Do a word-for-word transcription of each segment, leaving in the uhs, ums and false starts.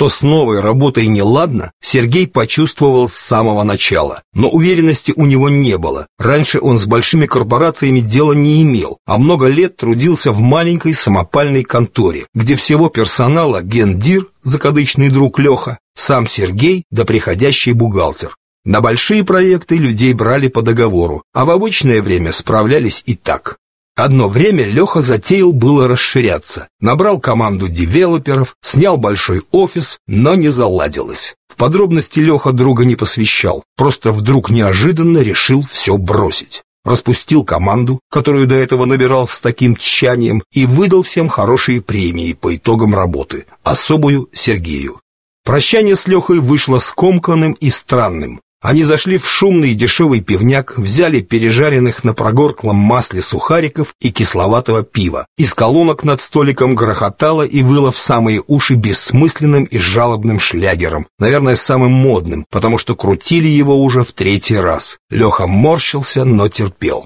Что с новой работой неладно, Сергей почувствовал с самого начала. Но уверенности у него не было. Раньше он с большими корпорациями дела не имел, а много лет трудился в маленькой самопальной конторе, где всего персонала гендир, закадычный друг Леха, сам Сергей да приходящий бухгалтер. На большие проекты людей брали по договору, а в обычное время справлялись и так. Одно время Леха затеял было расширяться. Набрал команду девелоперов, снял большой офис, но не заладилось. В подробности Леха друга не посвящал, просто вдруг неожиданно решил все бросить. Распустил команду, которую до этого набирал с таким тщанием, и выдал всем хорошие премии по итогам работы, особую Сергею. Прощание с Лехой вышло скомканным и странным. Они зашли в шумный дешевый пивняк, взяли пережаренных на прогорклом масле сухариков и кисловатого пива. Из колонок над столиком грохотало и выло в самые уши бессмысленным и жалобным шлягером, наверное, самым модным, потому что крутили его уже в третий раз. Леха морщился, но терпел.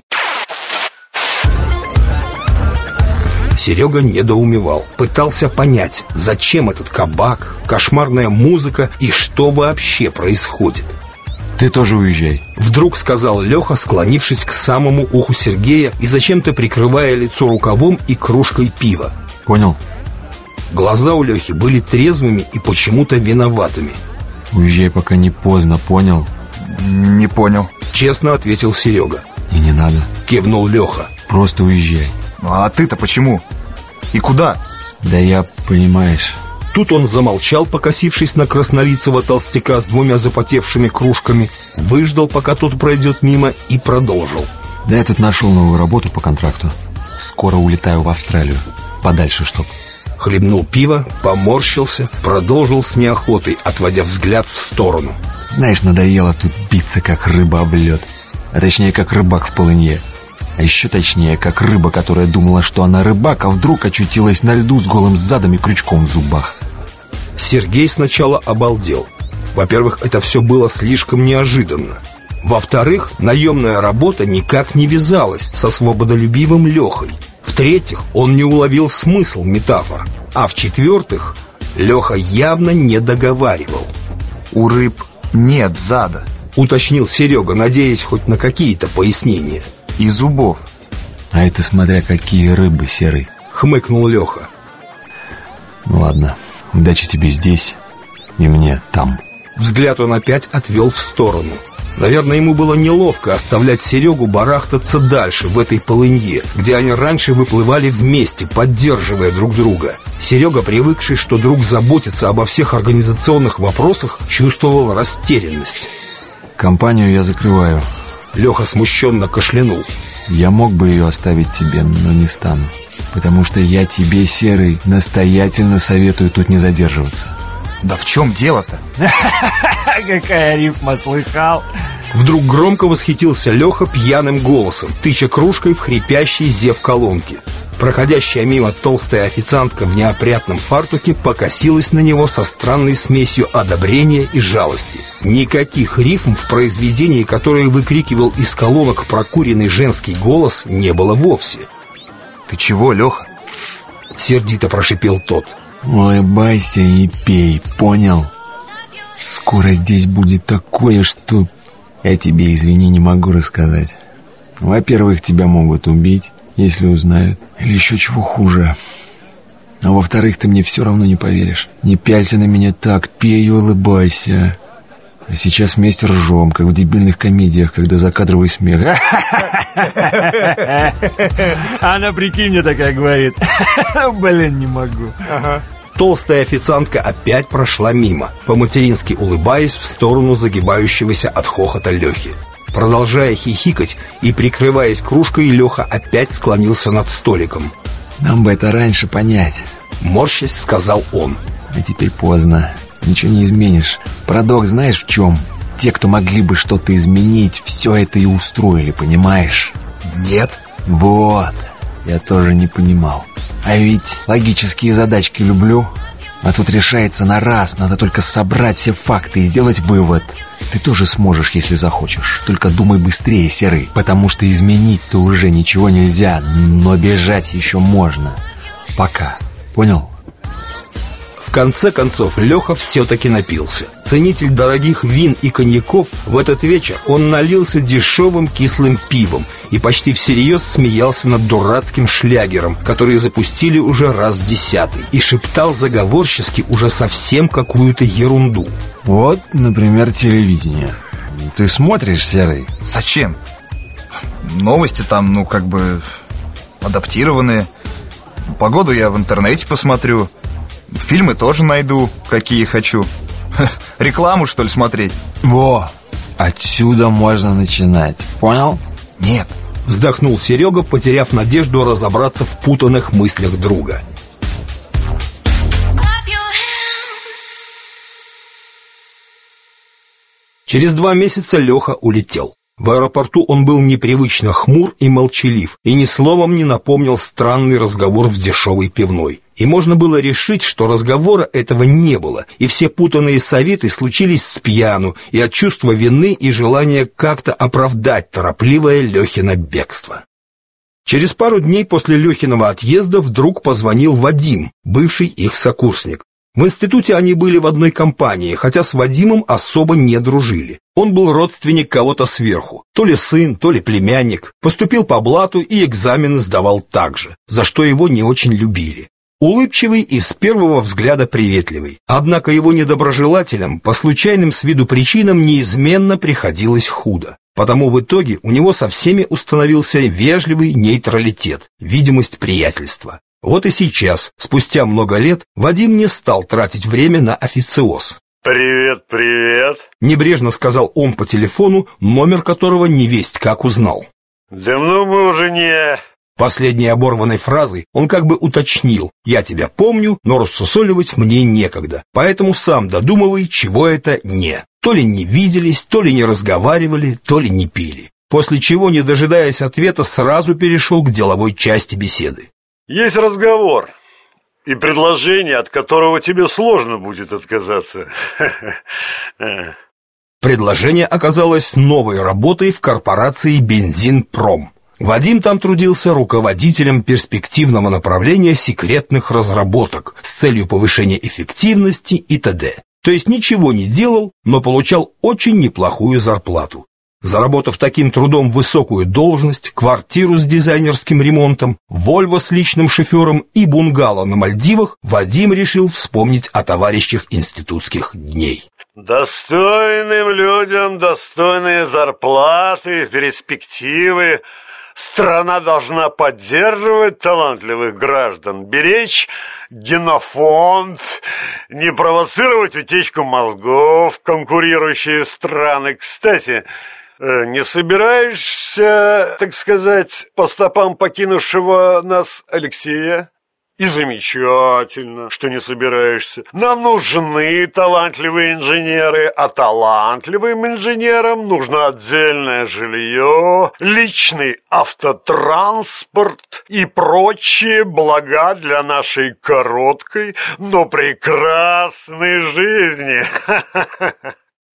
Серега недоумевал, пытался понять, зачем этот кабак, кошмарная музыка и что вообще происходит. «Ты тоже уезжай», — вдруг сказал Леха, склонившись к самому уху Сергея и зачем-то прикрывая лицо рукавом и кружкой пива. «Понял?» Глаза у Лехи были трезвыми и почему-то виноватыми. «Уезжай, пока не поздно, понял?» «Не понял», — честно ответил Серега. «И не надо», — кивнул Леха. «Просто уезжай». «А ты-то почему? И куда?» «Да я, понимаешь...» Тут он замолчал, покосившись на краснолицего толстяка с двумя запотевшими кружками, выждал, пока тот пройдет мимо, и продолжил. «Да я тут нашел новую работу по контракту. Скоро улетаю в Австралию. Подальше чтоб». Хлебнул пиво, поморщился, продолжил с неохотой, отводя взгляд в сторону. «Знаешь, надоело тут биться, как рыба об лед. А точнее, как рыбак в полынье. А еще точнее, как рыба, которая думала, что она рыбак, а вдруг очутилась на льду с голым задом и крючком в зубах». Сергей сначала обалдел. Во-первых, это все было слишком неожиданно. Во-вторых, наемная работа никак не вязалась со свободолюбивым Лехой. В-третьих, он не уловил смысл метафор. А в-четвертых, Леха явно не договаривал. «У рыб нет зада», — уточнил Серега, надеясь хоть на какие-то пояснения. «И зубов». «А это смотря какие рыбы, Серый», — хмыкнул Леха. «Ну ладно, удачи тебе здесь и мне там». Взгляд он опять отвел в сторону. Наверное, ему было неловко оставлять Серегу барахтаться дальше, в этой полынье, где они раньше выплывали вместе, поддерживая друг друга. Серега, привыкший, что друг заботится обо всех организационных вопросах, чувствовал растерянность. «Компанию я закрываю». Леха смущенно кашлянул. «Я мог бы ее оставить тебе, но не стану. Потому что я тебе, Серый, настоятельно советую тут не задерживаться». «Да в чем дело-то?» Какая рифма, слыхал? Вдруг громко восхитился Леха пьяным голосом, тыча кружкой в хрипящий зев колонки. Проходящая мимо толстая официантка в неопрятном фартуке покосилась на него со странной смесью одобрения и жалости. Никаких рифм в произведении, которое выкрикивал из колонок прокуренный женский голос, не было вовсе. «Ты чего, Леха?» — сердито прошипел тот. «Улыбайся и пей, понял? Скоро здесь будет такое, что я тебе, извини, не могу рассказать. Во-первых, тебя могут убить, если узнают, или еще чего хуже. А во-вторых, ты мне все равно не поверишь. Не пялься на меня так, пей и улыбайся. А сейчас вместе ржем, как в дебильных комедиях, когда закадровый смех. Она, прикинь, мне такая говорит. Блин, не могу. Толстая официантка опять прошла мимо, по-матерински улыбаясь в сторону загибающегося от хохота Лехи. Продолжая хихикать и прикрываясь кружкой, Леха опять склонился над столиком. «Нам бы это раньше понять», — морщась сказал он. «А теперь поздно. Ничего не изменишь. Парадокс знаешь в чем? Те, кто могли бы что-то изменить, все это и устроили, понимаешь?» «Нет». «Вот. Я тоже не понимал. А ведь логические задачки люблю. А тут решается на раз. Надо только собрать все факты и сделать вывод. Ты тоже сможешь, если захочешь. Только думай быстрее, Серый. Потому что изменить-то уже ничего нельзя. Но бежать еще можно. Пока. Понял?» В конце концов, Леха все-таки напился. Ценитель дорогих вин и коньяков, в этот вечер он налился дешевым кислым пивом и почти всерьез смеялся над дурацким шлягером, который запустили уже раз десятый, и шептал заговорчески уже совсем какую-то ерунду. Вот, например, телевидение. Ты смотришь, Серый? Зачем? Новости там, ну, как бы адаптированные. Погоду я в интернете посмотрю. Фильмы тоже найду, какие хочу. Рекламу, что ли, смотреть? Во, отсюда можно начинать. Понял? Нет. Вздохнул Серега, потеряв надежду разобраться в путанных мыслях друга. Через два месяца Леха улетел. В аэропорту он был непривычно хмур и молчалив, и ни словом не напомнил странный разговор в дешевой пивной. И можно было решить, что разговора этого не было, и все путанные советы случились с пьяну и от чувства вины и желания как-то оправдать торопливое Лехино бегство. Через пару дней после Лехиного отъезда вдруг позвонил Вадим, бывший их сокурсник. В институте они были в одной компании, хотя с Вадимом особо не дружили. Он был родственник кого-то сверху, то ли сын, то ли племянник, поступил по блату и экзамены сдавал так же, за что его не очень любили. Улыбчивый и с первого взгляда приветливый. Однако его недоброжелателям по случайным с виду причинам неизменно приходилось худо. Потому в итоге у него со всеми установился вежливый нейтралитет, видимость приятельства. Вот и сейчас, спустя много лет, Вадим не стал тратить время на официоз. «Привет, привет!» — небрежно сказал он по телефону, номер которого невесть как узнал. «Давно мы уже не...» Последней оборванной фразой он как бы уточнил: «Я тебя помню, но рассусоливать мне некогда, поэтому сам додумывай, чего это не». То ли не виделись, то ли не разговаривали, то ли не пили. После чего, не дожидаясь ответа, сразу перешел к деловой части беседы. «Есть разговор и предложение, от которого тебе сложно будет отказаться». Предложение оказалось новой работой в корпорации «Бензинпром». Вадим там трудился руководителем перспективного направления секретных разработок с целью повышения эффективности и т.д. То есть ничего не делал, но получал очень неплохую зарплату. Заработав таким трудом высокую должность, квартиру с дизайнерским ремонтом, Вольво с личным шофером и бунгало на Мальдивах, Вадим решил вспомнить о товарищах институтских дней. «Достойным людям достойные зарплаты, перспективы. Страна должна поддерживать талантливых граждан, беречь генофонд, не провоцировать утечку мозгов в конкурирующие страны. Кстати, не собираешься, так сказать, по стопам покинувшего нас Алексея? И замечательно, что не собираешься. Нам нужны талантливые инженеры, а талантливым инженерам нужно отдельное жилье, личный автотранспорт и прочие блага для нашей короткой, но прекрасной жизни.